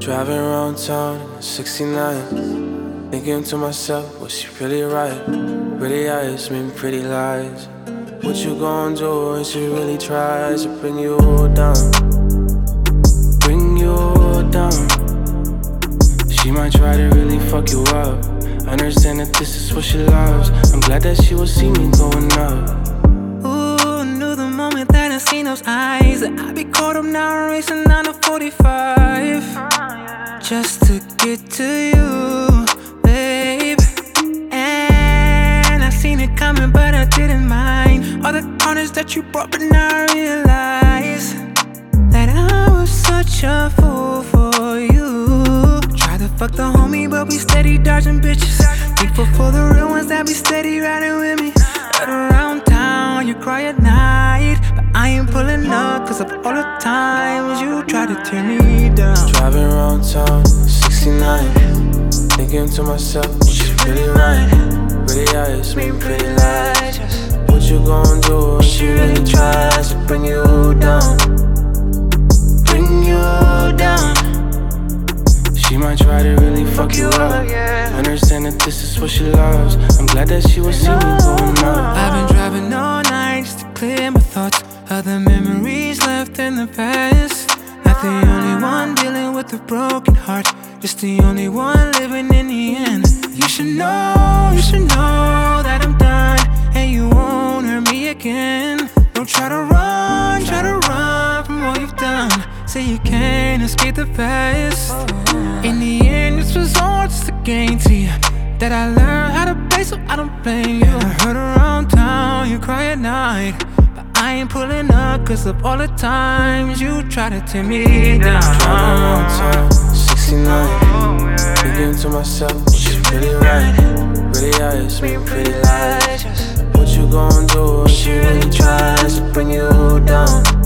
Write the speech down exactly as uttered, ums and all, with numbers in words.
Driving around town in a sixty-nine, thinking to myself, was she really right? Pretty eyes mean pretty lies. What you gon' do when she really tries to bring you down? Bring you down. She might try to really fuck you up. Understand that this is what she loves. I'm glad that she will see me going up. Ooh, knew the moment that I seen those eyes that I'd be caught up now racing down to forty-five, just to get to you, babe. And I seen it coming, but I didn't mind all the corners that you brought, but now I realize that I was such a fool for you. Tried to fuck the homie, but we steady dodging bitches. Thankful for the real ones that be steady riding with me. Right around town, you cry at night, but I ain't pulling up cause of all the times you try to tear me down. Driving around town, sixty-nine, thinking to myself, was she really right? Pretty eyes mean pretty lies. What you gon' do when she really tries to bring you down? Bring you down. She might try to really fuck you up. Understand that this is what she loves. I'm glad that she will see me going up. I've been driving all night just to clear my thoughts of the memories left in the past. Not the only one dealing with a broken heart, just the only one living in the end. You should know, you should know that I'm done, and you won't hurt me again. Don't try to run, try to run from all you've done. Say you can't escape the past. In the end, this was all just a game to you, that I learned how to play, so I don't blame you. I heard around town, you cry at night, but I ain't pulling up cause of all the times you try to tear me down. Driving around town, sixty-nine, thinking to myself, was she really right? Pretty eyes mean pretty lies. What you gon' do when she really tries to bring you down?